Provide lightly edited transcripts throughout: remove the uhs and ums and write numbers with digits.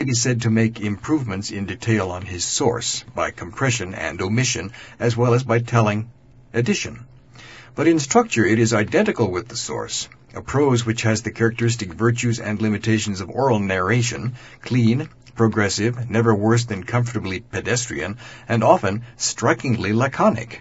be said to make improvements in detail on his source, by compression and omission, as well as by telling addition. But in structure it is identical with the source, a prose which has the characteristic virtues and limitations of oral narration, clean, progressive, never worse than comfortably pedestrian, and often strikingly laconic.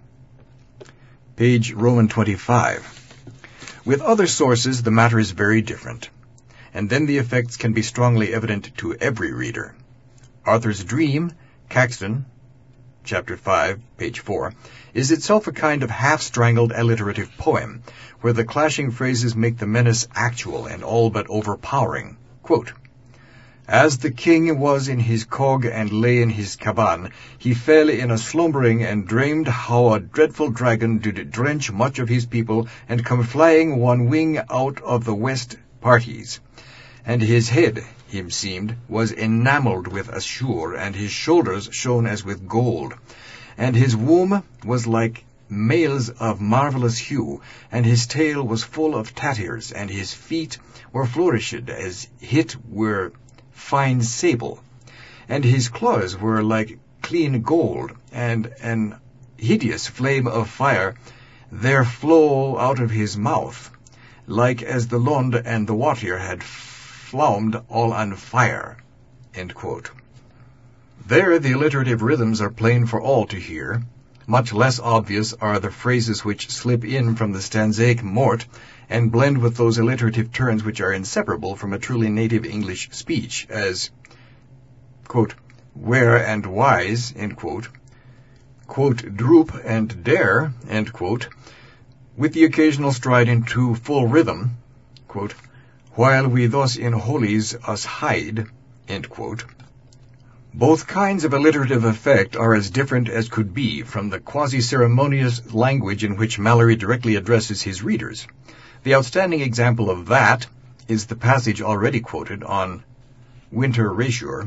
Page Roman 25. With other sources the matter is very different, and then the effects can be strongly evident to every reader. Arthur's Dream, Caxton, Chapter 5, page 4, is itself a kind of half-strangled alliterative poem, where the clashing phrases make the menace actual and all but overpowering. Quote, "As the king was in his cog and lay in his caban, he fell in a slumbering and dreamed how a dreadful dragon did drench much of his people and come flying one wing out of the west parties. And his head, him seemed, was enamelled with azure, and his shoulders shone as with gold. And his womb was like mails of marvellous hue, and his tail was full of tattiers, and his feet were flourished as hit were fine sable, and his claws were like clean gold, and an hideous flame of fire there flow out of his mouth, like as the Lond and the water had flamed all on fire." End quote. There the alliterative rhythms are plain for all to hear. Much less obvious are the phrases which slip in from the stanzaic mort and blend with those alliterative turns which are inseparable from a truly native English speech, as, quote, "where and wise," end quote, quote, "droop and dare," end quote, with the occasional stride into full rhythm, quote, "while we thus in holies us hide," end quote. Both kinds of alliterative effect are as different as could be from the quasi-ceremonious language in which Malory directly addresses his readers. The outstanding example of that is the passage already quoted on winter rasure,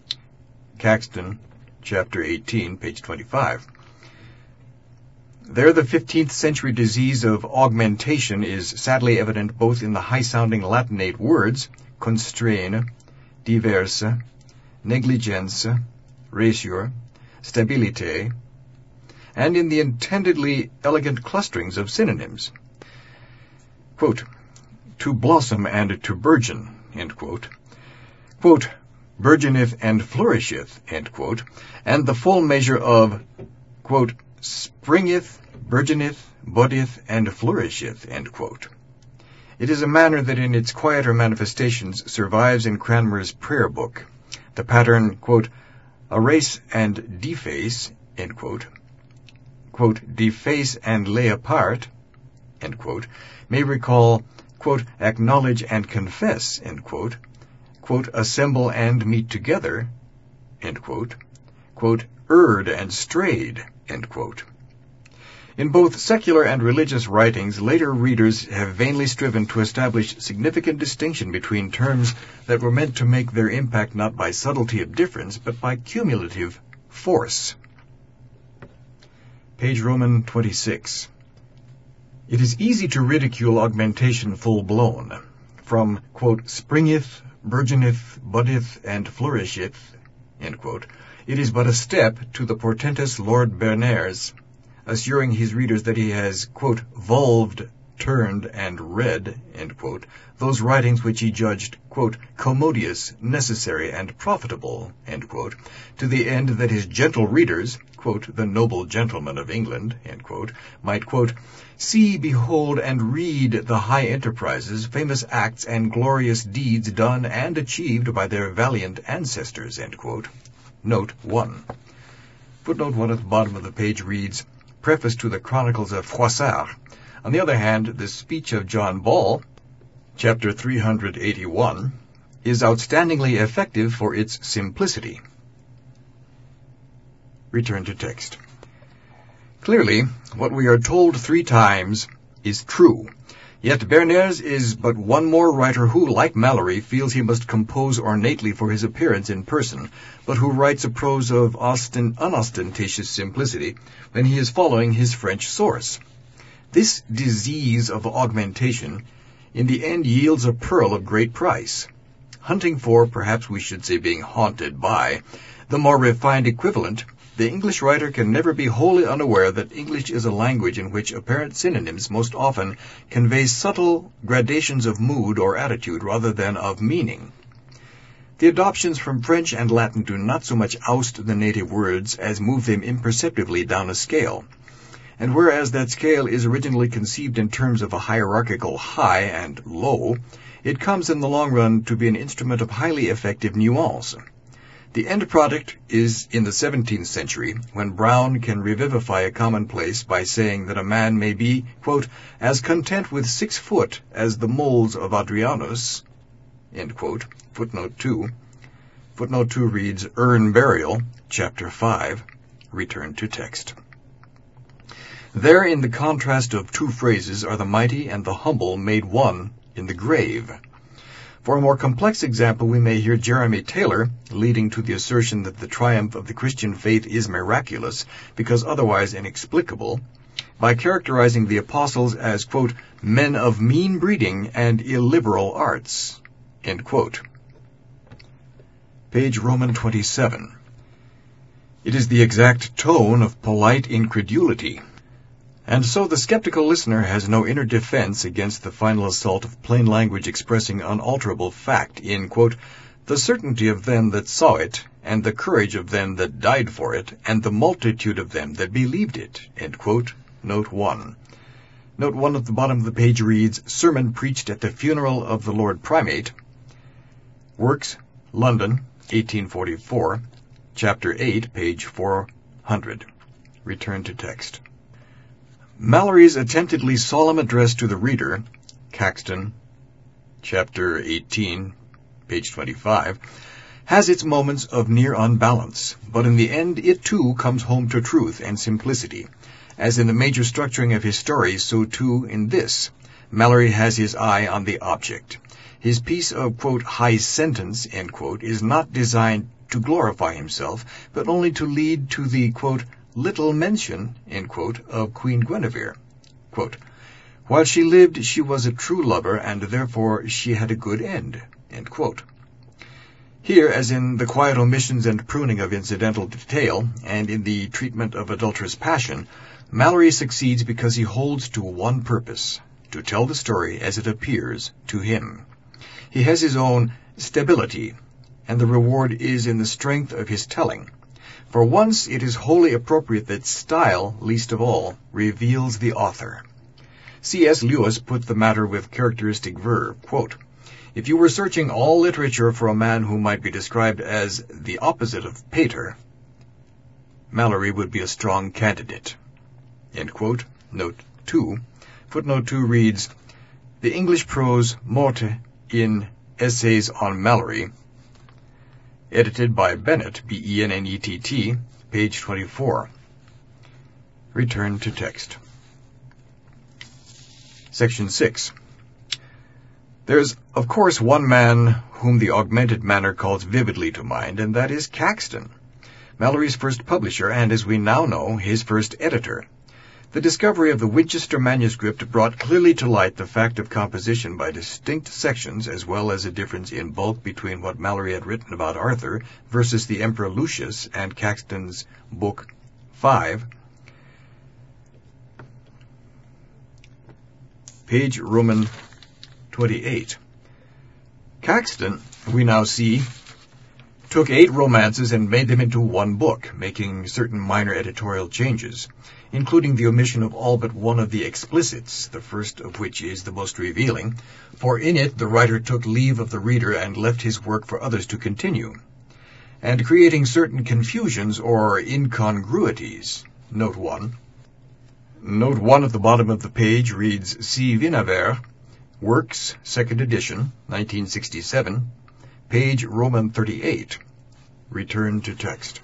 Caxton, chapter 18, page 25. There the 15th century disease of augmentation is sadly evident both in the high-sounding Latinate words, constrain, diverse, negligence, rasure, stabilite, and in the intendedly elegant clusterings of synonyms. Quote, "to blossom and to burgeon," end quote, quote, "burgeoneth and flourisheth," end quote, and the full measure of, quote, "springeth, burgeoneth, buddeth, and flourisheth," end quote. It is a manner that in its quieter manifestations survives in Cranmer's prayer book. The pattern, quote, "erase and deface," end quote, quote, "deface and lay apart," end quote, may recall, quote, "acknowledge and confess," end quote, quote, "assemble and meet together," end quote, quote, "erred and strayed," end quote. In both secular and religious writings, later readers have vainly striven to establish significant distinction between terms that were meant to make their impact not by subtlety of difference, but by cumulative force. Page Roman 26. It is easy to ridicule augmentation full-blown. From, quote, "springeth, burgeoneth, buddeth, and flourisheth," end quote, it is but a step to the portentous Lord Berners, assuring his readers that he has, quote, "volved, turned, and read," end quote, those writings which he judged, quote, "commodious, necessary, and profitable," end quote, to the end that his gentle readers, quote, "the noble gentlemen of England," end quote, might, quote, "see, behold, and read the high enterprises, famous acts, and glorious deeds done and achieved by their valiant ancestors," end quote. Note 1. Footnote 1 at the bottom of the page reads, "Preface to the Chronicles of Froissart." On the other hand, the speech of John Ball, chapter 381, is outstandingly effective for its simplicity. Return to text. Clearly, what we are told 3 times is true. Yet Berners is but one more writer who, like Malory, feels he must compose ornately for his appearance in person, but who writes a prose of unostentatious simplicity when he is following his French source. This disease of augmentation in the end yields a pearl of great price. hunting for, perhaps we should say being haunted by, the more refined equivalent, the English writer can never be wholly unaware that English is a language in which apparent synonyms most often convey subtle gradations of mood or attitude rather than of meaning. The adoptions from French and Latin do not so much oust the native words as move them imperceptibly down a scale. And whereas that scale is originally conceived in terms of a hierarchical high and low, it comes in the long run to be an instrument of highly effective nuance. The end product is in the 17th century, when Browne can revivify a commonplace by saying that a man may be, quote, as content with 6 foot as the moles of Adrianus, end quote, footnote 2. Footnote 2 reads, Urn Burial, chapter 5, return to text. There in the contrast of 2 phrases are the mighty and the humble made one in the grave. For a more complex example, we may hear Jeremy Taylor leading to the assertion that the triumph of the Christian faith is miraculous, because otherwise inexplicable, by characterizing the apostles as, quote, men of mean breeding and illiberal arts, end quote. Page Roman 27. It is the exact tone of polite incredulity. And so the skeptical listener has no inner defense against the final assault of plain language expressing unalterable fact in, quote, the certainty of them that saw it, and the courage of them that died for it, and the multitude of them that believed it, end quote. Note 1. Note 1 at the bottom of the page reads, Sermon preached at the funeral of the Lord Primate. Works, London, 1844, chapter 8, page 400. Return to text. Malory's attemptedly solemn address to the reader, Caxton, chapter 18, page 25, has its moments of near unbalance, but in the end it too comes home to truth and simplicity. As in the major structuring of his story, so too in this. Malory has his eye on the object. His piece of, quote, high sentence, end quote, is not designed to glorify himself, but only to lead to the, quote, little mention, end quote, of Queen Guinevere. Quote, while she lived, she was a true lover, and therefore she had a good end, end quote. Here, as in the quiet omissions and pruning of incidental detail, and in the treatment of adulterous passion, Malory succeeds because he holds to one purpose, to tell the story as it appears to him. He has his own stability, and the reward is in the strength of his telling. For once it is wholly appropriate that style, least of all, reveals the author. C.S. Lewis put the matter with characteristic verve, quote, if you were searching all literature for a man who might be described as the opposite of Pater, Malory would be a strong candidate. End quote. Note 2. Footnote 2 reads, the English prose Morte in Essays on Malory, edited by Bennett, B-E-N-N-E-T-T, page 24. Return to text. Section 6. There's, of course, one man whom the augmented manner calls vividly to mind, and that is Caxton, Malory's first publisher, and, as we now know, his first editor. The discovery of the Winchester manuscript brought clearly to light the fact of composition by distinct sections, as well as a difference in bulk between what Malory had written about Arthur versus the Emperor Lucius and Caxton's Book 5. Page Roman 28. Caxton, we now see, took 8 romances and made them into one book, making certain minor editorial changes, including the omission of all but one of the explicits, the first of which is the most revealing, for in it the writer took leave of the reader and left his work for others to continue, and creating certain confusions or incongruities. Note 1. Note 1 at the bottom of the page reads, C. Vinaver, Works, 2nd edition, 1967, page Roman 38. Return to text.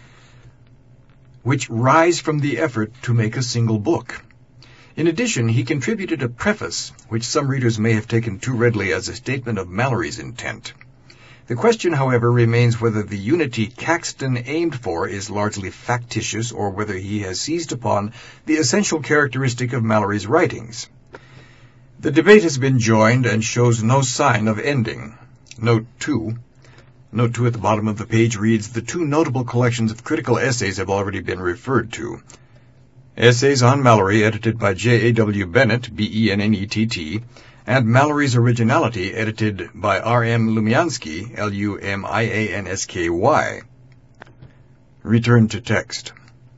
Which rise from the effort to make a single book. In addition, he contributed a preface, which some readers may have taken too readily as a statement of Malory's intent. The question, however, remains whether the unity Caxton aimed for is largely factitious or whether he has seized upon the essential characteristic of Malory's writings. The debate has been joined and shows no sign of ending. Note 2. Note 2 at the bottom of the page reads, the two notable collections of critical essays have already been referred to. Essays on Malory, edited by J.A.W. Bennett, B-E-N-N-E-T-T, and Malory's Originality, edited by R.M. Lumiansky, L-U-M-I-A-N-S-K-Y. Return to text.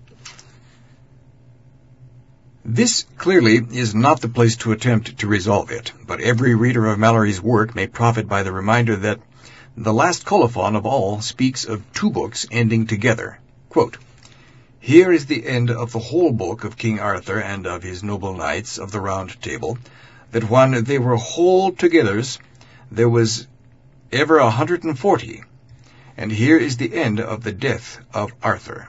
This clearly is not the place to attempt to resolve it, but every reader of Malory's work may profit by the reminder that the last colophon of all speaks of two books ending together. Quote, here is the end of the whole book of King Arthur and of his noble knights of the Round Table, that when they were whole togethers, there was ever 140, and here is the end of the death of Arthur.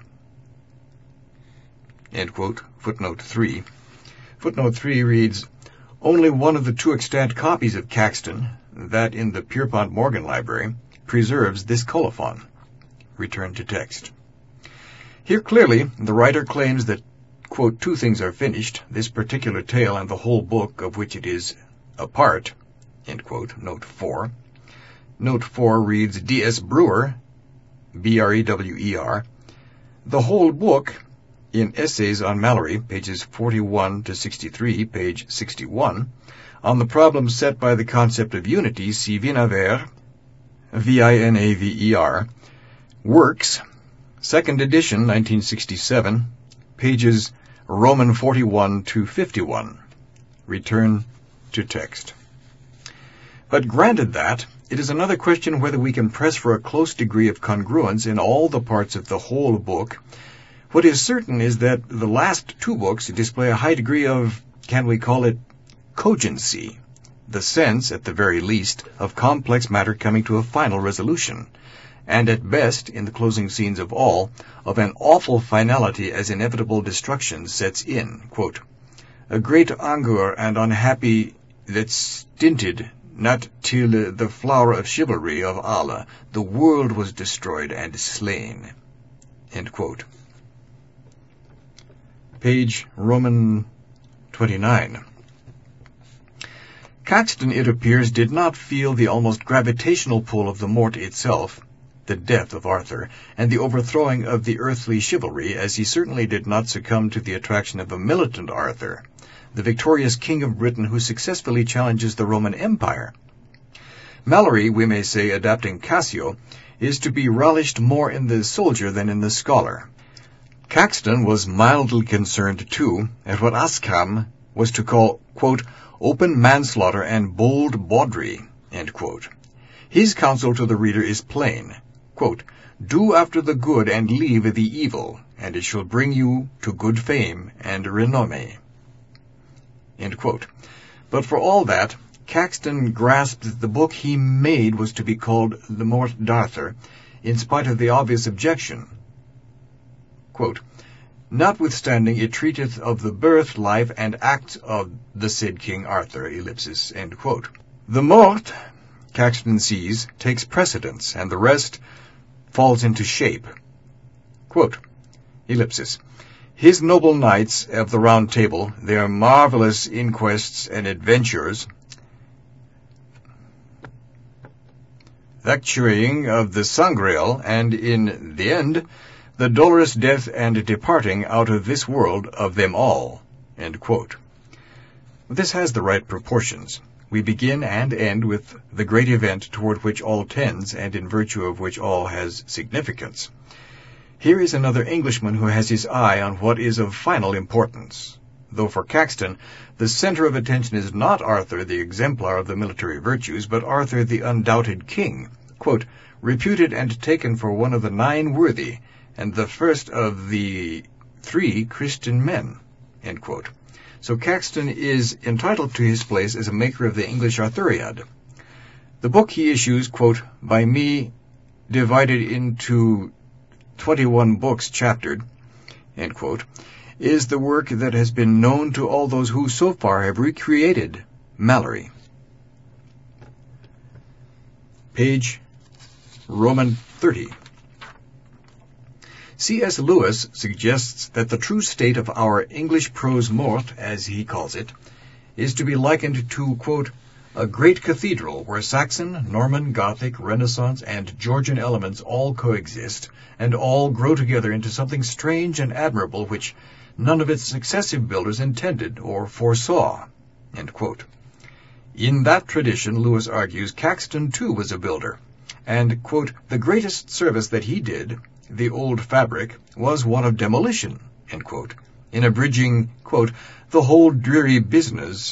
End quote. Footnote 3. Footnote 3 reads, only one of the two extant copies of Caxton, that in the Pierpont Morgan Library, preserves this colophon. Return to text. Here clearly the writer claims that, quote, two things are finished, this particular tale and the whole book of which it is a part, end quote. Note 4. Note 4 reads, D.S. Brewer, B-R-E-W-E-R, the whole book in Essays on Malory, pages 41 to 63, page 61, on the problem set by the concept of unity, see Vinaver, V-I-N-A-V-E-R, Works, 2nd edition, 1967, pages Roman 41 to 51. Return to text. But granted that, it is another question whether we can press for a close degree of congruence in all the parts of the whole book. What is certain is that the last two books display a high degree of, can we call it, cogency, the sense, at the very least, of complex matter coming to a final resolution, and at best, in the closing scenes of all, of an awful finality as inevitable destruction sets in. Quote, a great anger and unhappy that stinted not till the flower of chivalry of Allah, the world was destroyed and slain. End quote. Page Roman 29. Caxton, it appears, did not feel the almost gravitational pull of the mort itself, the death of Arthur, and the overthrowing of the earthly chivalry, as he certainly did not succumb to the attraction of a militant Arthur, the victorious king of Britain who successfully challenges the Roman Empire. Malory, we may say, adapting Cassio, is to be relished more in the soldier than in the scholar. Caxton was mildly concerned, too, at what Askham was to call, quote, open manslaughter and bold bawdry, end quote. His counsel to the reader is plain, quote, do after the good and leave the evil, and it shall bring you to good fame and renomme. End quote. But for all that, Caxton grasped that the book he made was to be called The Mort d'Arthur, in spite of the obvious objection. Quote, notwithstanding it treateth of the birth, life, and acts of the said King Arthur, ellipsis, end quote. The Mort, Caxton sees, takes precedence, and the rest falls into shape. Quote, ellipsis, his noble knights of the Round Table, their marvelous inquests and adventures, lecturing of the Sangreal, and in the end, the dolorous death and departing out of this world of them all. End quote. This has the right proportions. We begin and end with the great event toward which all tends, and in virtue of which all has significance. Here is another Englishman who has his eye on what is of final importance. Though for Caxton, the center of attention is not Arthur, the exemplar of the military virtues, but Arthur, the undoubted king, quote, reputed and taken for one of the 9 worthy, and the first of the 3 Christian men, end quote. So Caxton is entitled to his place as a maker of the English Arthuriad. The book he issues, quote, by me divided into 21 books chaptered, end quote, is the work that has been known to all those who so far have recreated Malory. Page Roman 30. C.S. Lewis suggests that the true state of our English prose mort, as he calls it, is to be likened to, quote, A great cathedral where Saxon, Norman, Gothic, Renaissance, and Georgian elements all coexist, and all grow together into something strange and admirable which none of its successive builders intended or foresaw." End quote. In that tradition, Lewis argues, Caxton too was a builder, and, quote, "the greatest service that he did, the old fabric, was one of demolition," end quote, in abridging, quote, "the whole dreary business